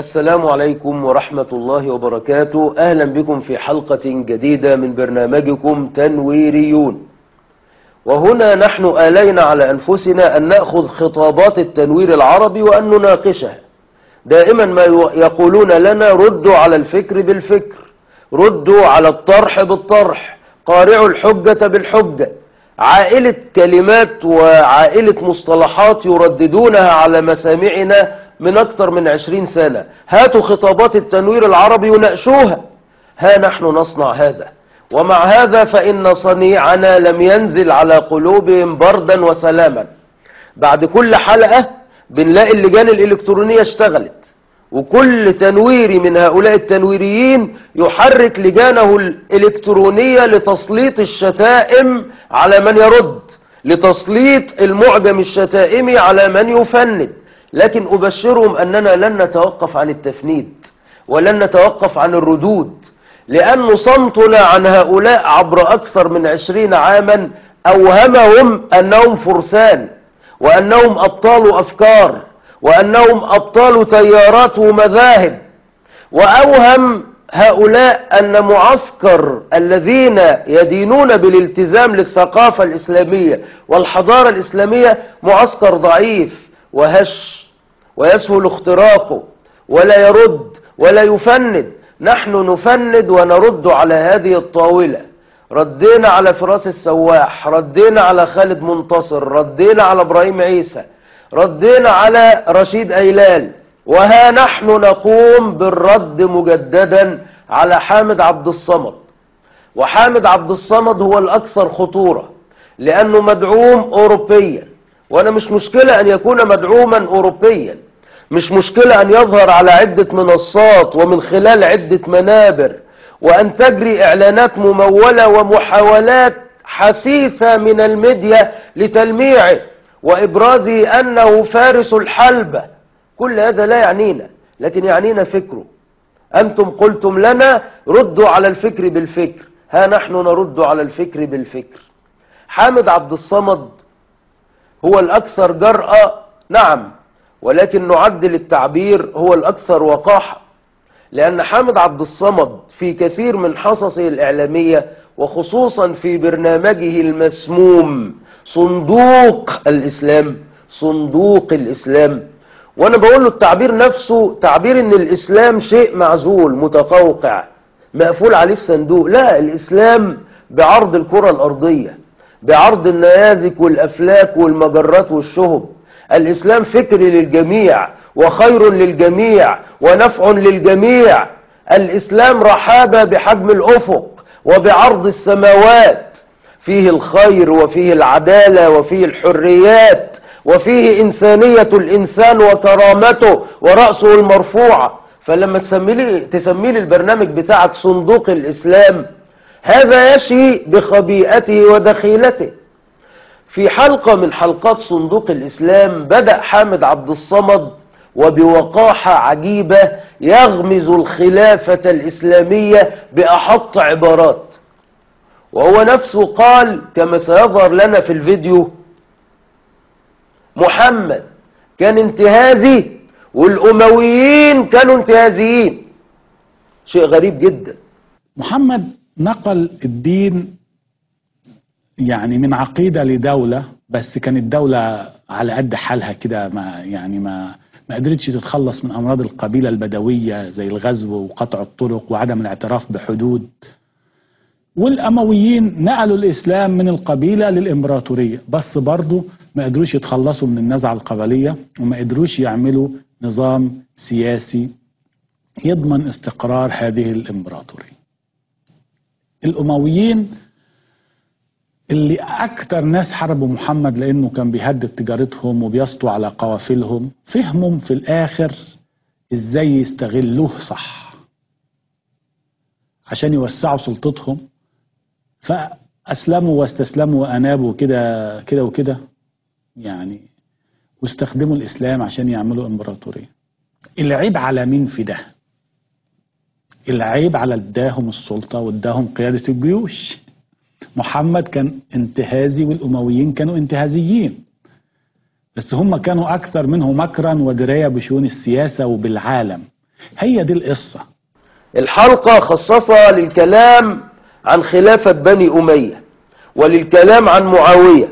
السلام عليكم ورحمة الله وبركاته. أهلا بكم في حلقة جديدة من برنامجكم تنويريون. وهنا نحن آلينا على أنفسنا أن نأخذ خطابات التنوير العربي وأن نناقشها. دائما ما يقولون لنا ردوا على الفكر بالفكر، ردوا على الطرح بالطرح، قارعوا الحجة بالحجة. عائلة كلمات وعائلة مصطلحات يرددونها على مسامعنا من أكثر من 20 سنة. هاتوا خطابات التنوير العربي وناقشوها. ها نحن نصنع هذا، ومع هذا فإن صنيعنا لم ينزل على قلوبهم بردا وسلاما. بعد كل حلقة بنلاقي اللجان الإلكترونية اشتغلت، وكل تنويري من هؤلاء التنويريين يحرك لجانه الإلكترونية لتسليط الشتائم على من يرد، لتسليط المعجم الشتائمي على من يفند. لكن أبشرهم أننا لن نتوقف عن التفنيد ولن نتوقف عن الردود، لأن صمتنا عن هؤلاء عبر أكثر من 20 عاما أوهمهم أنهم فرسان، وأنهم أبطال أفكار، وأنهم أبطال تيارات ومذاهب. وأوهم هؤلاء أن معسكر الذين يدينون بالالتزام للثقافة الإسلامية والحضارة الإسلامية معسكر ضعيف وهش ويسهل اختراقه، ولا يرد ولا يفند. نحن نفند ونرد على هذه الطاولة. ردينا على فراس السواح، ردينا على خالد منتصر، ردينا على إبراهيم عيسى، ردينا على رشيد أيلال، وها نحن نقوم بالرد مجددا على حامد عبد الصمد. وحامد عبد الصمد هو الأكثر خطورة لأنه مدعوم أوروبيا، وأنا مش مشكلة أن يكون مدعوما أوروبيا، مش مشكلة أن يظهر على عدة منصات ومن خلال عدة منابر، وأن تجري إعلانات ممولة ومحاولات حثيثة من الميديا لتلميعه وإبرازه أنه فارس الحلبة. كل هذا لا يعنينا، لكن يعنينا فكره. أنتم قلتم لنا ردوا على الفكر بالفكر، ها نحن نرد على الفكر بالفكر. حامد عبد الصمد هو الأكثر جرأة، نعم، ولكن نعدل التعبير، هو الأكثر وقاحة. لأن حامد عبد الصمد في كثير من حصصه الإعلامية، وخصوصا في برنامجه المسموم صندوق الإسلام، صندوق الإسلام، وأنا بقول له التعبير نفسه تعبير إن الإسلام شيء معزول متقوقع مقفول عليه في صندوق. لا، الإسلام بعرض الكرة الأرضية، بعرض النيازك والأفلاك والمجرات والشهب. الإسلام فكري للجميع وخير للجميع ونفع للجميع. الإسلام رحابة بحجم الأفق وبعرض السماوات، فيه الخير وفيه العدالة وفيه الحريات وفيه إنسانية الإنسان وكرامته ورأسه المرفوعة. فلما تسمي لي البرنامج بتاعك صندوق الإسلام، هذا يشي بخبيئته ودخيلته. في حلقة من حلقات صندوق الإسلام بدأ حامد عبد الصمد وبوقاحة عجيبة يغمز الخلافة الإسلامية بأحط عبارات، وهو نفسه قال كما سيظهر لنا في الفيديو: محمد كان انتهازي والأمويين كانوا انتهازيين. شيء غريب جدا. محمد نقل الدين يعني من عقيدة لدولة، بس كانت دولة على قد حالها كده، ما قدرتش تتخلص من أمراض القبيلة البدوية زي الغزو وقطع الطرق وعدم الاعتراف بحدود. والأمويين نقلوا الإسلام من القبيلة للإمبراطورية، بس برضو ما قدروش يتخلصوا من النزعة القبلية، وما قدروش يعملوا نظام سياسي يضمن استقرار هذه الإمبراطورية. الأمويين اللي أكتر ناس حاربوا محمد لأنه كان بيهدد تجارتهم وبيسطوا على قوافلهم، فهمهم في الآخر إزاي يستغلوه صح عشان يوسعوا سلطتهم، فأسلموا واستسلموا وأنابوا كده كده وكده يعني، واستخدموا الإسلام عشان يعملوا إمبراطورية. العيب على مين في ده؟ العيب على اداهم السلطة واداهم قيادة الجيوش. محمد كان انتهازي والأمويين كانوا انتهازيين، بس هم كانوا أكثر منه مكرا ودراية بشؤون السياسة وبالعالم. هي دي القصة. الحلقة خصصها للكلام عن خلافة بني أمية، وللكلام عن معاوية،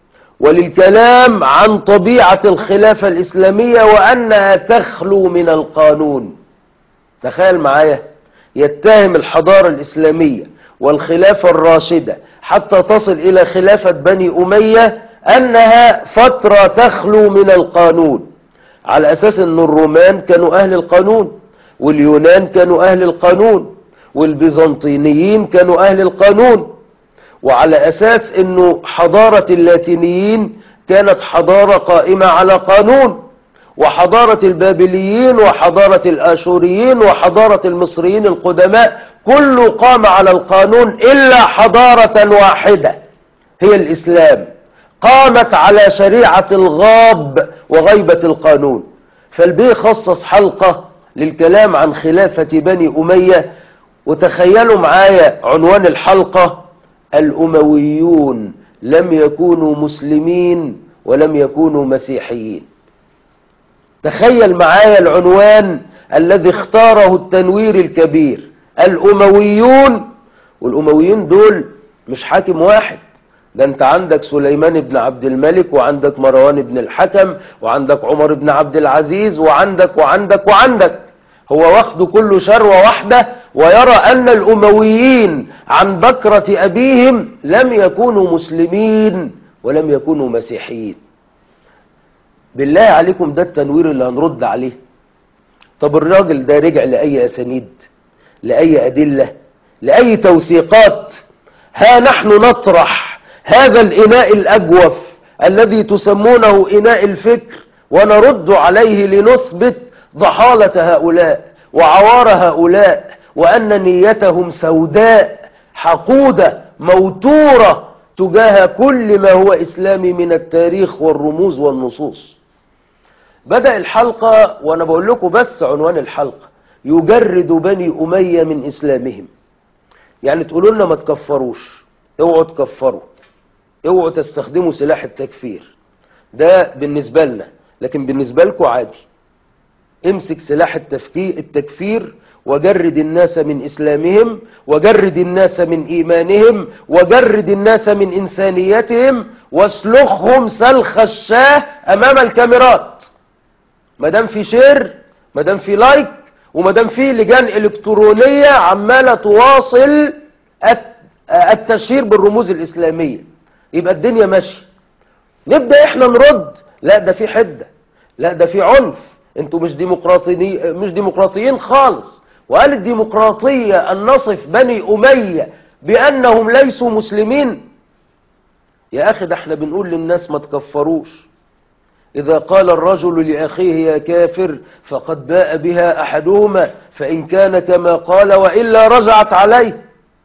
وللكلام عن طبيعة الخلافة الإسلامية وأنها تخلو من القانون. تخيل معايا، يتهم الحضارة الإسلامية والخلافة الراشدة حتى تصل إلى خلافة بني أمية أنها فترة تخلو من القانون، على أساس أن الرومان كانوا أهل القانون، واليونان كانوا أهل القانون، والبيزنطينيين كانوا أهل القانون، وعلى أساس أنه حضارة اللاتينيين كانت حضارة قائمة على قانون، وحضارة البابليين وحضارة الآشوريين وحضارة المصريين القدماء كله قام على القانون، إلا حضارة واحدة هي الإسلام قامت على شريعة الغاب وغيبة القانون. فالبيه خصص حلقة للكلام عن خلافة بني أمية، وتخيلوا معايا عنوان الحلقة: الأمويون لم يكونوا مسلمين ولم يكونوا مسيحيين. تخيل معايا العنوان الذي اختاره التنوير الكبير، الأمويون. والأمويين دول مش حاكم واحد، ده انت عندك سليمان بن عبد الملك، وعندك مروان بن الحكم، وعندك عمر بن عبد العزيز، وعندك وعندك وعندك. هو واخد كل شروة واحدة، ويرى أن الأمويين عن بكرة أبيهم لم يكونوا مسلمين ولم يكونوا مسيحيين. بالله عليكم ده التنوير اللي هنرد عليه. طب الراجل ده رجع لأي أسانيد، لأي أدلة، لأي توثيقات؟ ها نحن نطرح هذا الإناء الأجوف الذي تسمونه إناء الفكر ونرد عليه لنثبت ضحالة هؤلاء وعوار هؤلاء، وأن نيتهم سوداء حقودة موتورة تجاه كل ما هو إسلامي من التاريخ والرموز والنصوص. بدأ الحلقة وأنا بقول لكم بس عنوان الحلقة: يجرد بني أمية من إسلامهم. يعني تقولوا لنا ما تكفروش، اوعوا تكفروا، اوعوا تستخدموا سلاح التكفير، ده بالنسبة لنا، لكن بالنسبة لكم عادي. امسك سلاح التكفير وجرد الناس من إسلامهم، وجرد الناس من إيمانهم، وجرد الناس من إنسانيتهم، واسلخهم سلخ الشاه أمام الكاميرات. مادام في شير، مادام في لايك، ومادام في لجان إلكترونية عمالة تواصل التشهير بالرموز الإسلامية، يبقى الدنيا ماشية. نبدأ احنا نرد: لا ده في حدة، لا ده في عنف، انتوا مش ديمقراطيين خالص. وقال الديمقراطية أن نصف بني أمية بأنهم ليسوا مسلمين؟ يا أخي ده احنا بنقول للناس ما تكفروش. إذا قال الرجل لأخيه يا كافر فقد باء بها أحدهما، فإن كان كما قال وإلا رجعت عليه.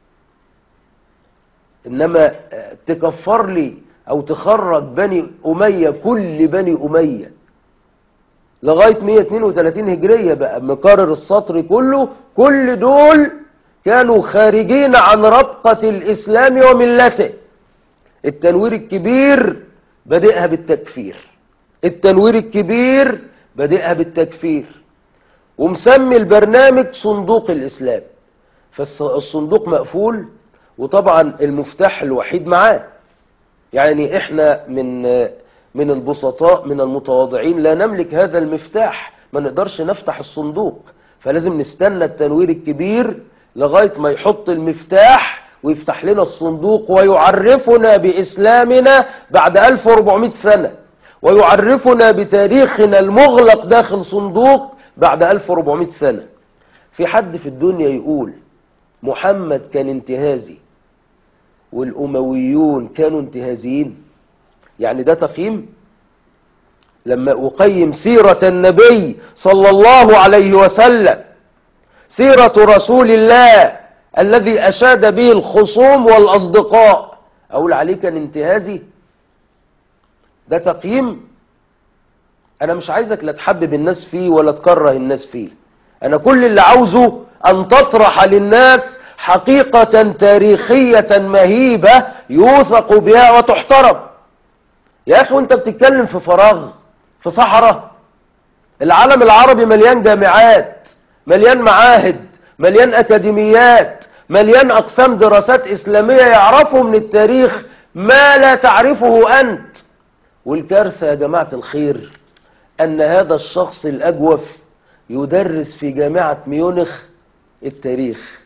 إنما تكفر لي أو تخرج بني أمية، كل بني أمية لغاية 132 هجرية بقى مكرر السطر كله، كل دول كانوا خارجين عن ربقة الإسلام وملته. التنوير الكبير بدأها بالتكفير، التنوير الكبير بدأها بالتكفير، ومسمي البرنامج صندوق الإسلام. فالصندوق مقفول، وطبعا المفتاح الوحيد معاه. يعني احنا من البسطاء من المتواضعين لا نملك هذا المفتاح، ما نقدرش نفتح الصندوق، فلازم نستنى التنوير الكبير لغاية ما يحط المفتاح ويفتح لنا الصندوق ويعرفنا بإسلامنا بعد 1400 سنة، ويعرفنا بتاريخنا المغلق داخل صندوق بعد 1400 سنة. في حد في الدنيا يقول محمد كان انتهازي والأمويون كانوا انتهازيين؟ يعني ده تقييم؟ لما أقيم سيرة النبي صلى الله عليه وسلم، سيرة رسول الله الذي أشاد به الخصوم والأصدقاء، أقول عليه كان انتهازي؟ ده تقييم؟ أنا مش عايزك لا تحبب الناس فيه ولا تكره الناس فيه، أنا كل اللي عاوزه أن تطرح للناس حقيقة تاريخية مهيبة يوثق بها وتحترم. يا أخي وانت بتتكلم في فراغ، في صحراء. العالم العربي مليان جامعات، مليان معاهد، مليان أكاديميات، مليان أقسام دراسات إسلامية يعرفوا من التاريخ ما لا تعرفه أنت. والكارثة يا جماعة الخير أن هذا الشخص الأجوف يدرس في جامعة ميونخ التاريخ،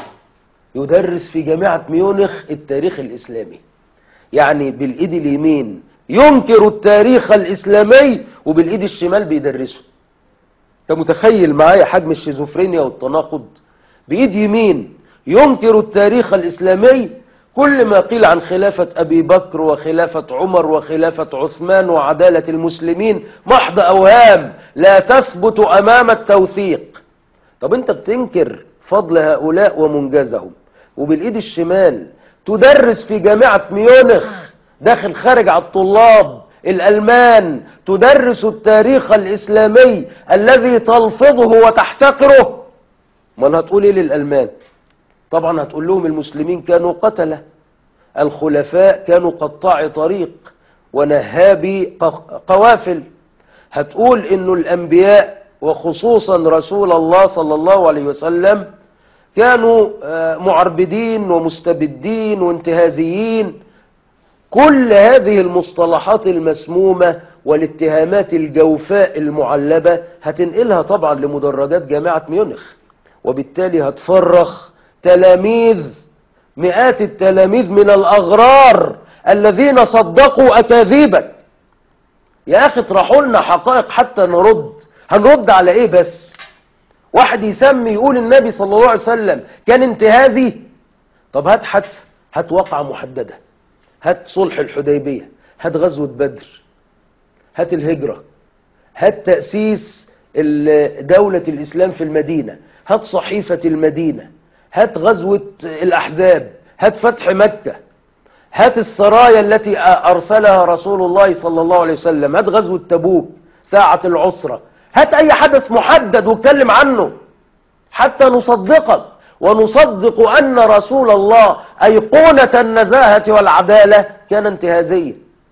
يدرس في جامعة ميونخ التاريخ الإسلامي. يعني بالإيد اليمين ينكر التاريخ الإسلامي وبالإيد الشمال بيدرسه. أنت متخيل معايا حجم الشيزوفرينيا والتناقض؟ بإيد يمين ينكر التاريخ الإسلامي، كل ما قيل عن خلافة أبي بكر وخلافة عمر وخلافة عثمان وعدالة المسلمين محض أوهام لا تثبت أمام التوثيق. طب أنت بتنكر فضل هؤلاء ومنجزهم، وبالإيد الشمال تدرس في جامعة ميونخ داخل خارج على الطلاب الألمان، تدرس التاريخ الإسلامي الذي تلفظه وتحتقره. ما هتقول إيه للألمان؟ طبعا هتقول لهم المسلمين كانوا قتلة، الخلفاء كانوا قطاع طريق ونهابي قوافل. هتقول إنه الأنبياء وخصوصا رسول الله صلى الله عليه وسلم كانوا معربدين ومستبدين وانتهازيين. كل هذه المصطلحات المسمومة والاتهامات الجوفاء المعلبة هتنقلها طبعا لمدرجات جامعة ميونخ، وبالتالي هتفرخ تلاميذ، مئات التلاميذ من الأغرار الذين صدقوا أكاذيبك. يا أخي اطرحوا لنا حقائق حتى نرد. هنرد على إيه بس؟ واحد يسمي يقول النبي صلى الله عليه وسلم كان انتهازي؟ طب هات حادثة، هات واقعة محددة، هات صلح الحديبية، هات غزوة بدر، هات الهجرة، هات تأسيس دولة الإسلام في المدينة، هات صحيفة المدينة، هات غزوة الأحزاب، هات فتح مكة، هات السرايا التي أرسلها رسول الله صلى الله عليه وسلم، هات غزوة تبوك، ساعة العسرة، هات أي حدث محدد واتكلم عنه حتى نصدقك ونصدق أن رسول الله أيقونة النزاهة والعدالة كان انتهازيا.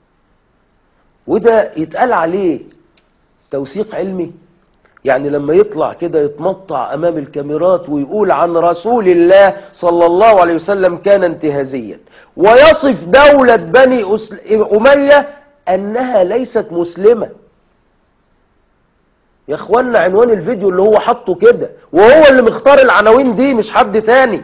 وده يتقال عليه توثيق علمي؟ يعني لما يطلع كده يتمطع أمام الكاميرات ويقول عن رسول الله صلى الله عليه وسلم كان انتهازيا، ويصف دولة بني أمية أنها ليست مسلمة. يا اخوانا عنوان الفيديو اللي هو حطه كده، وهو اللي مختار العناوين دي مش حد تاني.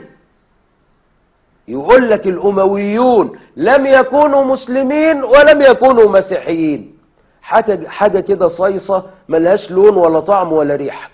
يقول لك الأمويون لم يكونوا مسلمين ولم يكونوا مسيحيين. حاجة كده صيصة ملهاش لون ولا طعم ولا ريحة.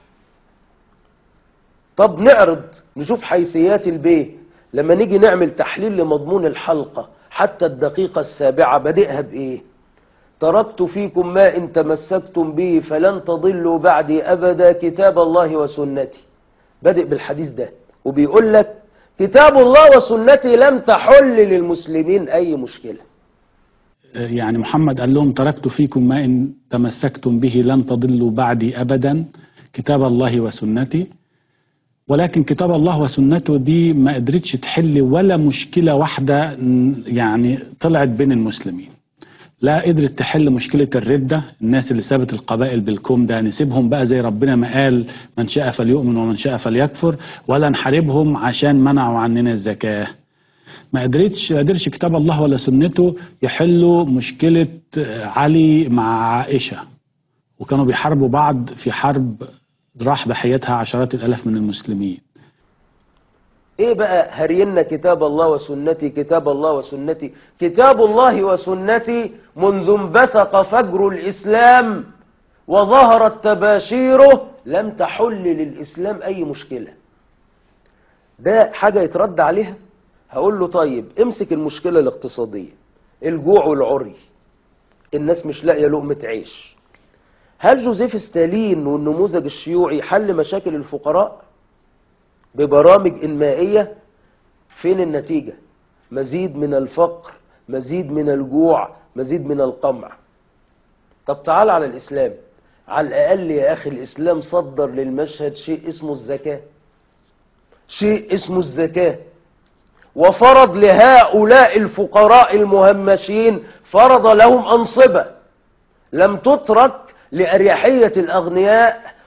طب نعرض نشوف حيثيات البيه لما نيجي نعمل تحليل لمضمون الحلقة حتى الدقيقة 7 بدئها بإيه؟ تركت فيكم ما إن تمسكتم به فلن تضلوا بعدي أبدا كتاب الله وسنتي. بدئ بالحديث ده وبيقول لك كتاب الله وسنتي لم تحل للمسلمين أي مشكلة. يعني محمد قال لهم تركت فيكم ما إن تمسكتم به لن تضلوا بعدي أبدا كتاب الله وسنتي. ولكن كتاب الله وسنته دي ما قدرتش تحل ولا مشكلة واحدة يعني طلعت بين المسلمين. لا قدرت تحل مشكلة الردة، الناس اللي سابت القبائل بالكوم ده نسيبهم بقى زي ربنا ما قال من شاء فليؤمن ومن شاء فليكفر، ولا نحاربهم عشان منعوا عننا الزكاة. ما قدرش كتاب الله ولا سنته يحلوا مشكلة علي مع عائشة، وكانوا بيحاربوا بعض في حرب راح ضحيتها عشرات الآلاف من المسلمين. ايه بقى هرينا كتاب الله وسنتي كتاب الله وسنتي؟ كتاب الله وسنتي منذ انبثق فجر الإسلام وظهرت تباشيره لم تحل للإسلام أي مشكلة. ده حاجة يترد عليها؟ هقول له طيب امسك المشكلة الاقتصادية، الجوع والعري، الناس مش لاقية لقمة عيش. هل جوزيف ستالين والنموذج الشيوعي حل مشاكل الفقراء ببرامج إنمائية؟ فين النتيجة؟ مزيد من الفقر، مزيد من الجوع، مزيد من القمع. طب تعال على الإسلام. على الأقل يا أخي الإسلام صدر للمشهد شيء اسمه الزكاة، شيء اسمه الزكاة، وفرض لهؤلاء الفقراء المهمشين، فرض لهم أنصبة لم تترك لأريحية الأغنياء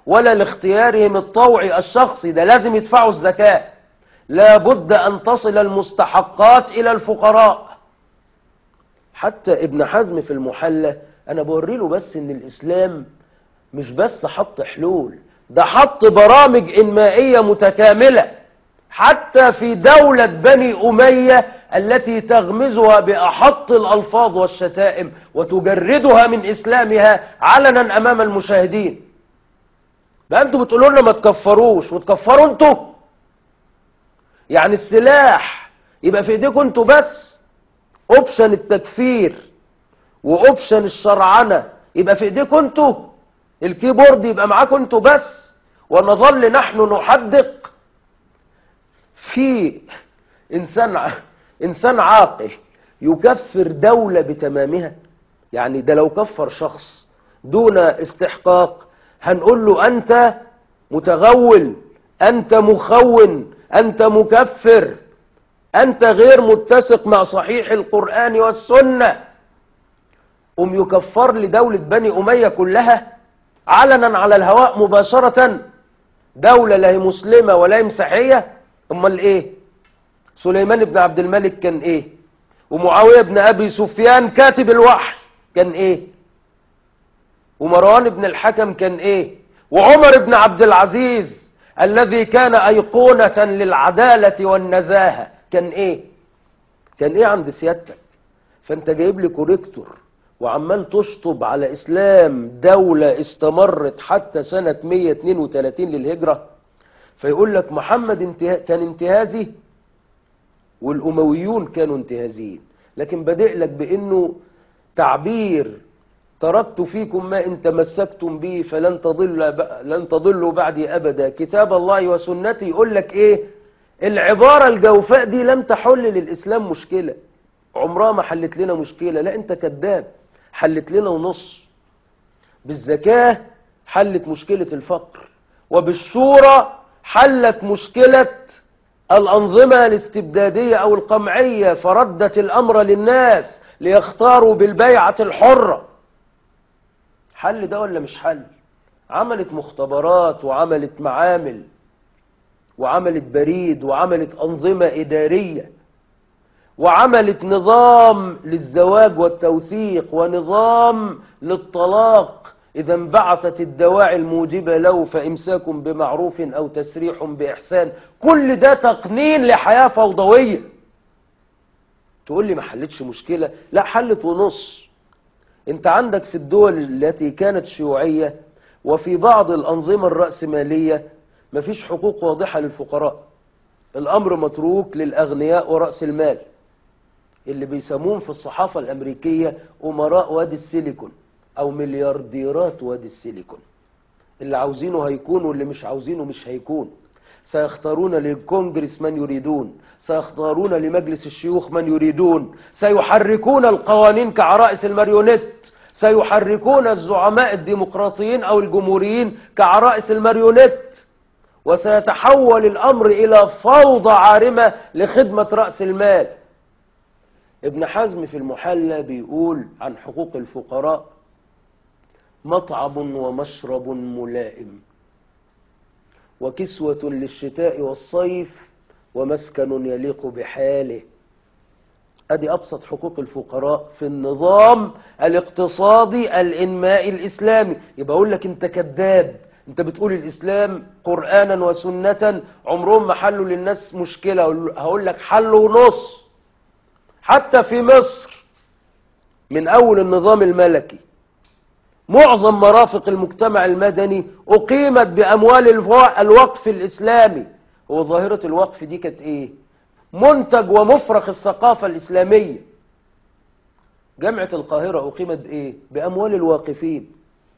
ولا لاختيارهم الطوعي الشخصي، ده لازم يدفعوا الزكاة. لابد أن تصل المستحقات إلى الفقراء. حتى ابن حزم في المحلى أنا بوري له بس إن الإسلام مش بس حط حلول، ده حط برامج إنمائية متكاملة. حتى في دولة بني أمية التي تغمزها بأحط الألفاظ والشتائم وتجردها من إسلامها علنا أمام المشاهدين. بقى أنتوا بتقولوا لنا ما تكفروش وتكفروا أنتوا؟ يعني السلاح يبقى في إيديكم أنتوا بس، أوبشن التكفير وأوبشن الشرعنة يبقى في إيديكم أنتوا، الكيبورد يبقى معاكم أنتوا بس، ونظل نحن نحدق. في إنسان عاقل يكفر دولة بتمامها؟ يعني ده لو كفر شخص دون استحقاق هنقول له أنت متغول، أنت مخون، أنت مكفر، أنت غير متسق مع صحيح القرآن والسنة. يكفر لدولة بني أمية كلها علنا على الهواء مباشرة، دولة لا هي مسلمة ولا هي مسيحية. امال ايه؟ سليمان بن عبد الملك كان ايه؟ ومعاوية بن ابي سفيان كاتب الوحي كان ايه؟ ومروان بن الحكم كان ايه؟ وعمر بن عبد العزيز الذي كان ايقونة للعدالة والنزاهة كان ايه؟ كان ايه عند سيادتك؟ فانت جايب لي كوريكتور وعمال تشطب على اسلام دولة استمرت حتى سنة 132 للهجرة. فيقول لك محمد كان انتهازي والأمويون كانوا انتهازيين، لكن بدأ لك بأنه تعبير تركت فيكم ما إن تمسكتم به لن تضلوا بعدي أبدا، كتاب الله وسنتي. يقول لك إيه؟ العبارة الجوفاء دي لم تحل للإسلام مشكلة، عمرها ما حلت لنا مشكلة. لا أنت كذاب، حلت لنا ونص. بالزكاة حلت مشكلة الفقر، وبالشورى حلت مشكلة الأنظمة الاستبدادية أو القمعية، فردت الأمر للناس ليختاروا بالبيعة الحرة. حل ده ولا مش حل؟ عملت مختبرات وعملت معامل وعملت بريد وعملت أنظمة إدارية وعملت نظام للزواج والتوثيق ونظام للطلاق إذا انبعثت الدواعي الموجبة له فإمساك بمعروف أو تسريح بإحسان. كل ده تقنين لحياة فوضوية. تقول لي ما حلتش مشكلة؟ لا، حلت ونص. انت عندك في الدول التي كانت شيوعية وفي بعض الأنظمة الرأسمالية مفيش حقوق واضحة للفقراء، الأمر متروك للأغنياء ورأس المال اللي بيسموهم في الصحافة الأمريكية أمراء وادي السيليكون أو مليارديرات وادي السيليكون. اللي عاوزينه هيكون واللي مش عاوزينه مش هيكون. سيختارون للكونجرس من يريدون، سيختارون لمجلس الشيوخ من يريدون، سيحركون القوانين كعرائس الماريونيت، سيحركون الزعماء الديمقراطيين أو الجمهوريين كعرائس الماريونيت، وسيتحول الأمر إلى فوضى عارمة لخدمة رأس المال. ابن حزم في المحلى بيقول عن حقوق الفقراء: مطعم ومشرب ملائم، وكسوة للشتاء والصيف، ومسكن يليق بحاله. ادي ابسط حقوق الفقراء في النظام الاقتصادي الانمائي الاسلامي. يبقى اقول لك انت كذاب، انت بتقول الاسلام قرآنا وسنة عمرهم ما حلوا للناس مشكلة. هقول لك حلوا ونص. حتى في مصر من اول النظام الملكي معظم مرافق المجتمع المدني أقيمت بأموال الوقف الإسلامي. هو ظاهرة الوقف دي كانت إيه؟ منتج ومفرخ الثقافة الإسلامية. جامعة القاهرة أقيمت بإيه؟ بأموال الواقفين.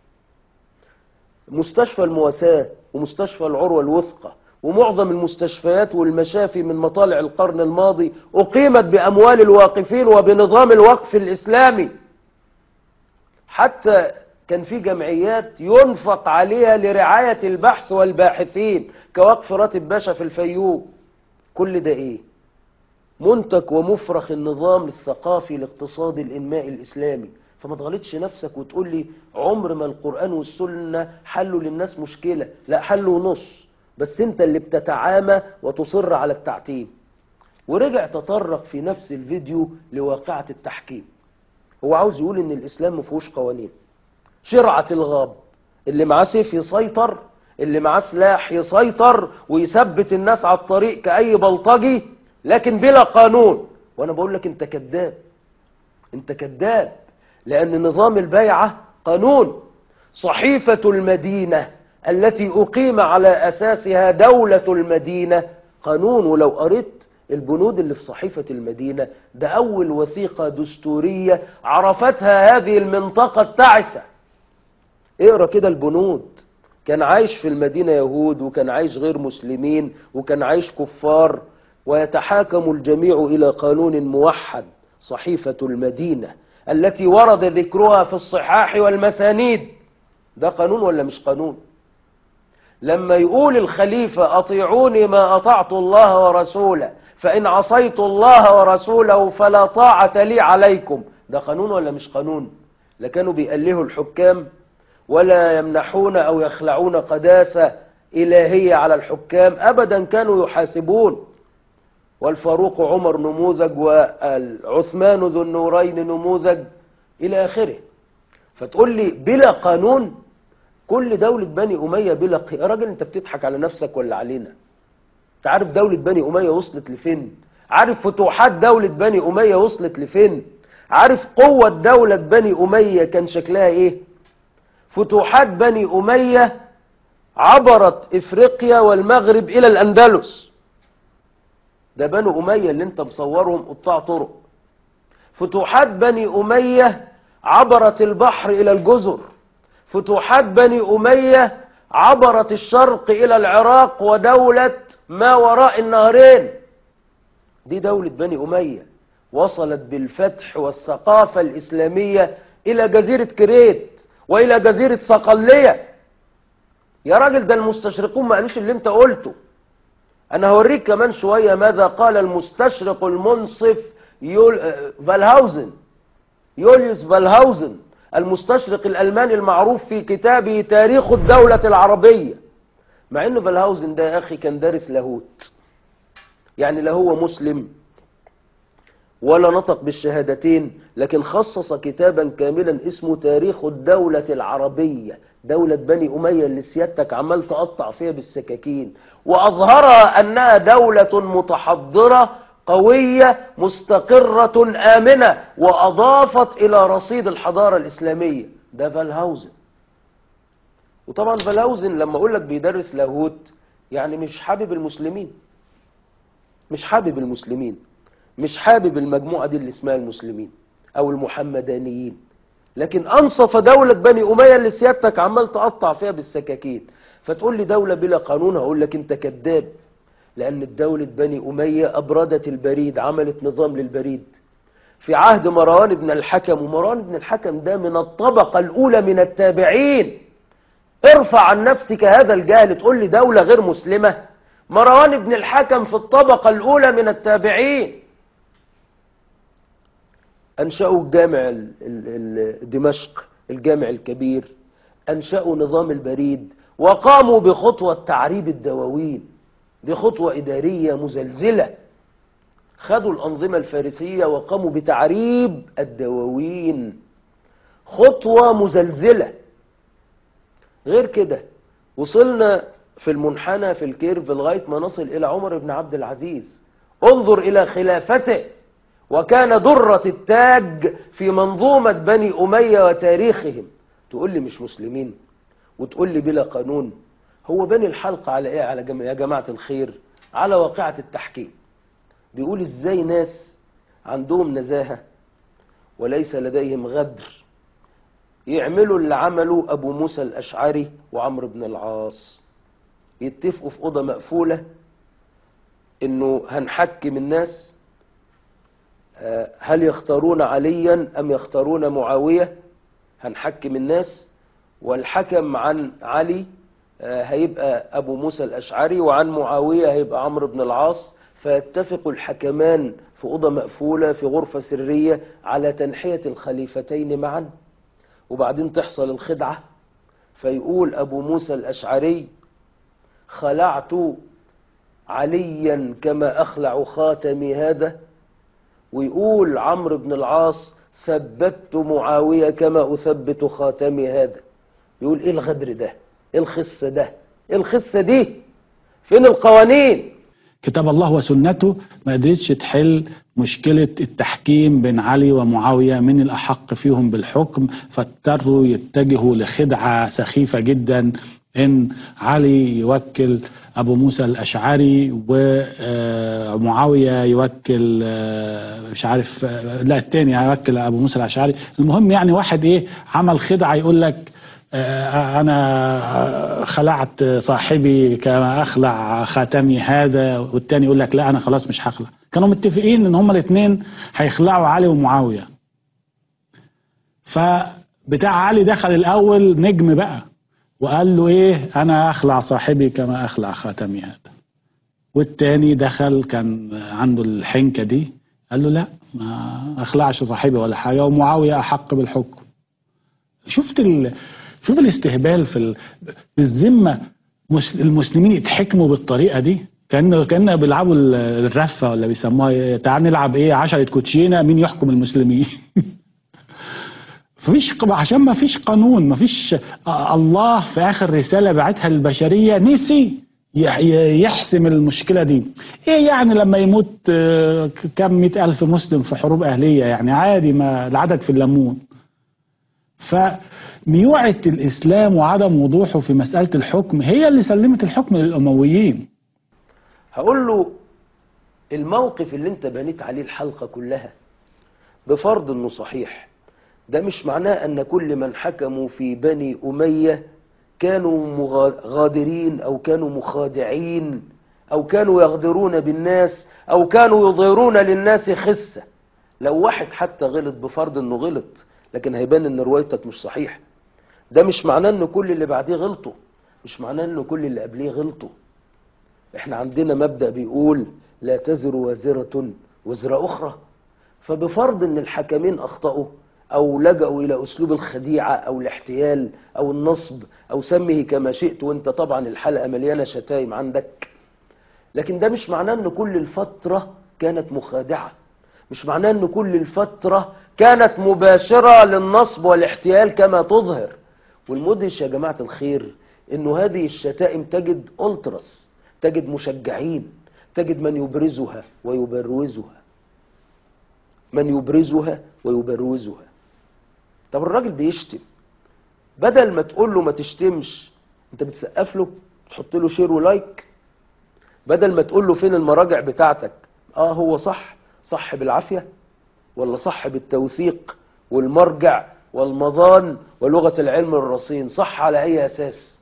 مستشفى المواساة ومستشفى العروة الوثقى ومعظم المستشفيات والمشافي من مطالع القرن الماضي أقيمت بأموال الواقفين وبنظام الوقف الإسلامي. حتى كان في جمعيات ينفق عليها لرعاية البحث والباحثين كوقف راتب باشا في الفيوم. كل ده ايه؟ منتج ومفرخ النظام الثقافي الاقتصادي الانمائي الاسلامي. فما تغلطش نفسك وتقول لي عمر ما القرآن والسنة حلوا للناس مشكلة. لا، حلوا نص، بس انت اللي بتتعامى وتصر على التعتيم. ورجع تطرق في نفس الفيديو لواقعة التحكيم. هو عاوز يقول ان الاسلام مفيهوش قوانين، شرعة الغاب، اللي معاه سيف يسيطر، اللي معاه سلاح يسيطر ويثبت الناس على الطريق كأي بلطجي، لكن بلا قانون. وانا بقول لك انت كذاب، انت كذاب، لان نظام البيعة قانون. صحيفة المدينة التي أقيم على أساسها دولة المدينة قانون. ولو قريت البنود اللي في صحيفة المدينة، ده أول وثيقة دستورية عرفتها هذه المنطقة التعسة. اقرأ كده البنود. كان عايش في المدينة يهود، وكان عايش غير مسلمين، وكان عايش كفار، ويتحاكم الجميع إلى قانون موحد. صحيفة المدينة التي ورد ذكرها في الصحاح والمسانيد، ده قانون ولا مش قانون؟ لما يقول الخليفة أطيعوني ما أطعت الله ورسوله، فإن عصيت الله ورسوله فلا طاعة لي عليكم، ده قانون ولا مش قانون؟ لا كانوا بيألهوا الحكام، ولا يمنحون أو يخلعون قداسة إلهية على الحكام أبدا، كانوا يحاسبون. والفاروق عمر نموذج، والعثمان ذو النورين نموذج، إلى آخره. فتقول لي بلا قانون؟ كل دولة بني أمية بلا يا راجل انت بتضحك على نفسك ولا علينا؟ انت عارف دولة بني أمية وصلت لفين؟ عارف فتوحات دولة بني أمية وصلت لفين؟ عارف قوة دولة بني أمية كان شكلها ايه؟ فتوحات بني أمية عبرت إفريقيا والمغرب إلى الأندلس. ده بني أمية اللي انت مصورهم قطاع طرق. فتوحات بني أمية عبرت البحر إلى الجزر. فتوحات بني أمية عبرت الشرق إلى العراق ودولة ما وراء النهرين. دي دولة بني أمية وصلت بالفتح والثقافة الإسلامية إلى جزيرة كريت وإلى جزيرة صقلية. يا راجل ده المستشرقون ما قالوش اللي انت قلته. أنا هوريك كمان شوية ماذا قال المستشرق المنصف فالهاوزن، يوليوس فالهاوزن، المستشرق الألماني المعروف في كتابه تاريخ الدولة العربية. مع أنه فالهاوزن ده يا أخي كان دارس لاهوت، يعني لا هو مسلم ولا نطق بالشهادتين، لكن خصص كتابا كاملا اسمه تاريخ الدولة العربية، دولة بني أمية اللي سيادتك عمال تقطع فيها بالسكاكين، وأظهرها أنها دولة متحضرة قوية مستقرة آمنة، وأضافت إلى رصيد الحضارة الإسلامية. ده فالهاوزن. وطبعا فالهاوزن لما أقول لك بيدرس لاهوت يعني مش حابب المسلمين، مش حابب المسلمين، مش حابب المجموعة دي اللي اسمها المسلمين أو المحمدانيين، لكن أنصف دولة بني أمية اللي سيادتك عمال تقطع فيها بالسكاكين. فتقول لي دولة بلا قانون، هقول لك أنت كذاب، لأن الدولة بني أمية أبردت البريد، عملت نظام للبريد في عهد مروان بن الحكم. ومروان بن الحكم ده من الطبقة الأولى من التابعين. ارفع عن نفسك هذا الجهل تقول لي دولة غير مسلمة. مروان بن الحكم في الطبقة الأولى من التابعين. أنشأوا الجامع دمشق، الجامع الكبير، أنشأوا نظام البريد، وقاموا بخطوة تعريب الدواوين. دي خطوة إدارية مزلزلة. خدوا الأنظمة الفارسية وقاموا بتعريب الدواوين، خطوة مزلزلة. غير كده وصلنا في المنحنى في الكيرف لغاية ما نصل إلى عمر بن عبد العزيز. انظر إلى خلافته، وكان درة التاج في منظومة بني أمية وتاريخهم. تقول لي مش مسلمين وتقول لي بلا قانون؟ هو بني الحلقة على إيه؟ على يا جماعة الخير، على واقعة التحكيم. بيقول إزاي ناس عندهم نزاهة وليس لديهم غدر يعملوا اللي عملوا أبو موسى الأشعري وعمرو بن العاص، يتفقوا في أوضة مقفولة إنه هنحكم الناس، هل يختارون عليا أم يختارون معاوية؟ هنحكم الناس، والحكم عن علي هيبقى أبو موسى الأشعري، وعن معاوية هيبقى عمرو بن العاص. فيتفق الحكمان في أوضة مقفولة في غرفة سرية على تنحية الخليفتين معا، وبعدين تحصل الخدعة فيقول أبو موسى الأشعري: خلعت عليا كما أخلع خاتمي هذا، ويقول عمرو بن العاص: ثبت معاوية كما أثبت خاتمي هذا. يقول إيه الغدر ده؟ إيه الخسة ده؟ إيه الخسة دي؟ فين القوانين؟ كتاب الله وسنته ما قدرتش تحل مشكلة التحكيم بين علي ومعاوية من الأحق فيهم بالحكم، فاضطروا يتجهوا لخدعة سخيفة جدا، إن علي يوكل أبو موسى الأشعري ومعاوية يوكل مش عارف لا التاني يوكل أبو موسى الأشعري. المهم يعني واحد إيه عمل خدعة يقول لك أنا خلعت صاحبي كما أخلع خاتمي هذا، والتاني يقول لك لا أنا خلاص مش هخلع. كانوا متفقين إن هما الاثنين هيخلعوا علي ومعاوية، فبتاع علي دخل الأول نجم بقى وقال له إيه أنا أخلع صاحبي كما أخلع خاتمي هذا، والتاني دخل كان عنده الحنكة دي قال له لا ما أخلعش صاحبي ولا حاجة ومعاوية أحق بالحكم. شوف الاستهبال بالذمة. المسلمين يتحكموا بالطريقة دي كأنه بيلعبوا الرفة ولا بيسموها تعال نلعب ايه 10 كوتشينة مين يحكم المسلمين. عشان ما فيش قانون، ما فيش. الله في آخر رسالة بعتها للبشرية نسي يحسم المشكلة دي. ايه يعني لما يموت كم 100,000 مسلم في حروب أهلية يعني عادي، ما العدد في الليمون. فميوعة الإسلام وعدم وضوحه في مسألة الحكم هي اللي سلمت الحكم للأمويين. هقول له الموقف اللي انت بنيت عليه الحلقة كلها بفرض انه صحيح، ده مش معناه ان كل من حكموا في بني أمية كانوا غادرين او كانوا مخادعين او كانوا يغدرون بالناس او كانوا يظهرون للناس خسة. لو واحد حتى غلط بفرض انه غلط لكن هيبان ان روايتك مش صحيح، ده مش معناه ان كل اللي بعديه غلطوا، مش معناه ان كل اللي قبليه غلطوا. احنا عندنا مبدأ بيقول لا تزر وازرة وزر اخرى، فبفرض ان الحكمين اخطأوا او لجأوا الى اسلوب الخديعة او الاحتيال او النصب او سمه كما شئت، وانت طبعا الحلقة مليانة شتايم عندك، لكن ده مش معناه ان كل الفترة كانت مخادعة، مش معناه ان كل الفترة كانت مباشرة للنصب والاحتيال كما تظهر. والمدهش يا جماعة الخير انه هذه الشتائم تجد ألترس، تجد مشجعين، تجد من يبرزها ويبروزها، من يبرزها ويبروزها. طب الراجل بيشتم، بدل ما تقول له ما تشتمش انت بتسقف له تحط له شير ولايك، بدل ما تقول له فين المراجع بتاعتك، هو صح بالعافية ولا صح بالتوثيق والمرجع والمضان ولغة العلم الرصين، صح على اي اساس؟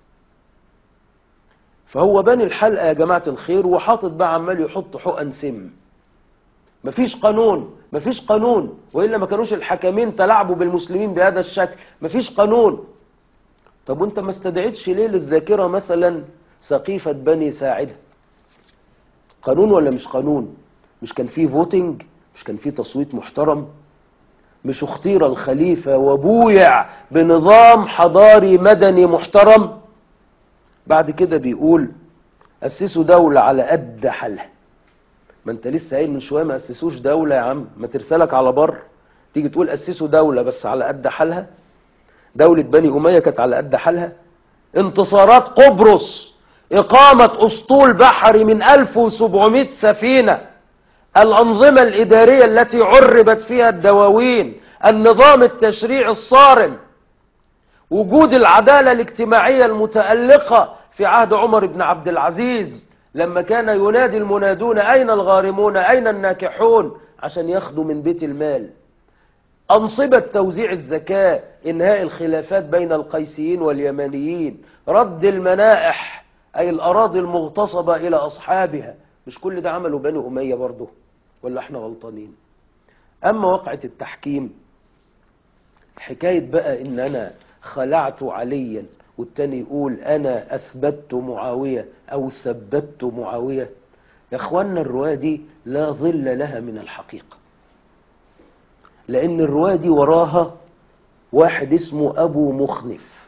فهو باني الحلقة يا جماعة الخير وحاطط بقى عمال يحط حقن سم. مفيش قانون وإلا ما كانوش الحكمين تلاعبوا بالمسلمين بهذا الشكل. مفيش قانون. طب وانت ما استدعيتش ليه للذاكرة مثلا سقيفة بني ساعدة؟ قانون ولا مش قانون؟ مش كان فيه فوتنج؟ مش كان فيه تصويت محترم؟ مش اختير الخليفة وبويع بنظام حضاري مدني محترم؟ بعد كده بيقول أسسوا دولة على قد حالها. ما انت لسه قايل من شويه ما أسسوش دولة يا عم، ما ترسلك على بر تيجي تقول أسسوا دولة بس على قد حالها. دولة بني أمية كانت على قد حالها. انتصارات قبرص، إقامة أسطول بحري من 1700 سفينة، الأنظمة الإدارية التي عربت فيها الدواوين، النظام التشريعي الصارم، وجود العدالة الاجتماعية المتألقة في عهد عمر بن عبد العزيز لما كان ينادي المنادون أين الغارمون أين الناكحون عشان ياخدوا من بيت المال، أنصبة توزيع الزكاة، إنهاء الخلافات بين القيسيين واليمانيين، رد المنائح أي الأراضي المغتصبة إلى أصحابها. مش كل ده عمله بني أمية برضه ولا احنا غلطانين؟ أما وقعة التحكيم حكاية بقى إن أنا خلعت عليا والتاني يقول أنا أثبت معاوية أو ثبت معاوية، يا اخوانا الرواية دي لا ظل لها من الحقيقة، لأن الرواية دي وراها واحد اسمه أبو مخنف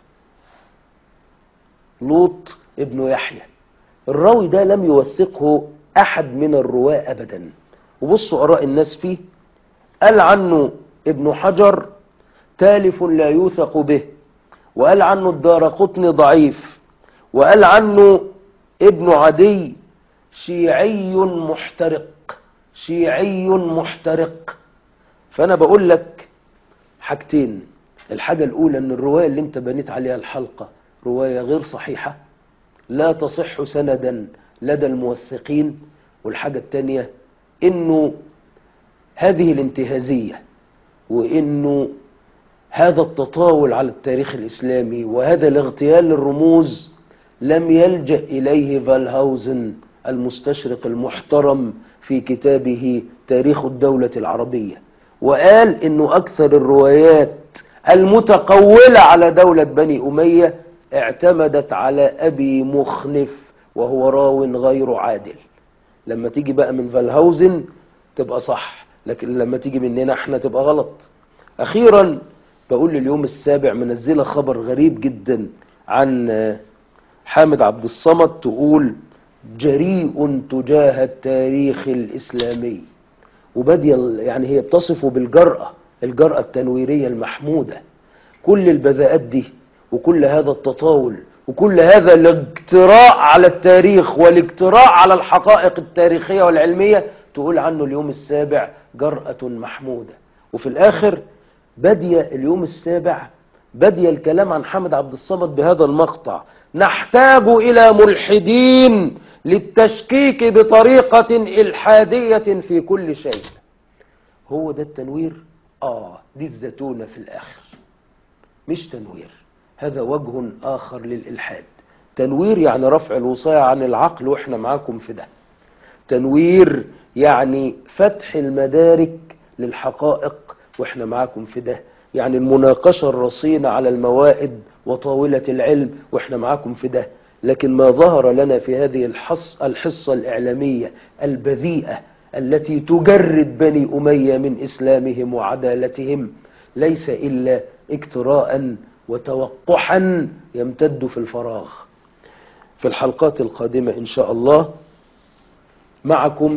لوط ابن يحيى. الراوي ده لم يوثقه أحد من الرواة أبدا. وبصوا آراء الناس فيه، قال عنه ابن حجر تالف لا يوثق به، وقال عنه الدارقطني ضعيف، وقال عنه ابن عدي شيعي محترق، شيعي محترق. فأنا بقول لك حاجتين. الحاجة الأولى أن الرواية اللي انت بنيت عليها الحلقة رواية غير صحيحة، لا تصح سندا لدى الموثقين. والحاجة الثانية أنه هذه الانتهازية، وأنه هذا التطاول على التاريخ الإسلامي وهذا الاغتيال للرموز لم يلجأ إليه فالهاوزن المستشرق المحترم في كتابه تاريخ الدولة العربية، وقال إنه أكثر الروايات المتقولة على دولة بني أمية اعتمدت على أبي مخنف وهو راو غير عادل. لما تيجي بقى من فالهاوزن تبقى صح، لكن لما تيجي مننا احنا تبقى غلط. أخيرا بقول لليوم السابع منزلة خبر غريب جدا عن حامد عبد الصمد، تقول جريء تجاه التاريخ الإسلامي، وبدي يعني هي بتصفه بالجرأة، الجرأة التنويرية المحمودة. كل البذاءات دي وكل هذا التطاول وكل هذا الاجتراء على التاريخ والاجتراء على الحقائق التاريخية والعلمية تقول عنه اليوم السابع جرأة محمودة. وفي الآخر بدي اليوم السابع بدي الكلام عن حامد عبد الصمد بهذا المقطع: نحتاج إلى ملحدين للتشكيك بطريقة إلحادية في كل شيء. هو ده التنوير؟ دي الزتونة في الآخر، مش تنوير. هذا وجه آخر للإلحاد. تنوير يعني رفع الوصاية عن العقل وإحنا معاكم في ده. تنوير يعني فتح المدارك للحقائق وإحنا معاكم في ده. يعني المناقشة الرصينة على الموائد وطاولة العلم وإحنا معاكم في ده. لكن ما ظهر لنا في هذه الحصة الإعلامية البذيئة التي تجرد بني أمية من إسلامهم وعدالتهم ليس إلا اجتراء وتوقحا يمتد في الفراغ. في الحلقات القادمة إن شاء الله معكم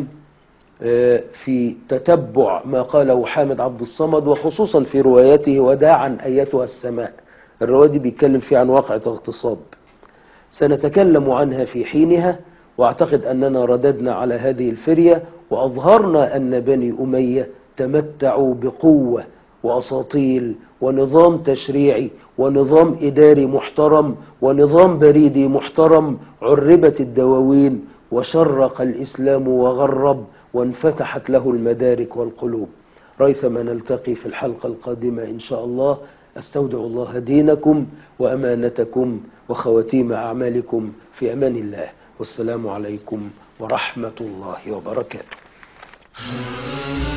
في تتبع ما قاله حامد عبد الصمد، وخصوصا في روايته وداعا أيتها السماء. الرواية دي بيتكلم فيها عن واقعة اغتصاب، سنتكلم عنها في حينها. واعتقد أننا رددنا على هذه الفرية وأظهرنا أن بني أمية تمتعوا بقوة وأساطيل ونظام تشريعي ونظام إداري محترم ونظام بريدي محترم. عربت الدواوين وشرق الإسلام وغرب وانفتحت له المدارك والقلوب. ريثما نلتقي في الحلقة القادمة إن شاء الله. أستودع الله دينكم وأمانتكم وخواتيم أعمالكم في أمان الله، والسلام عليكم ورحمة الله وبركاته.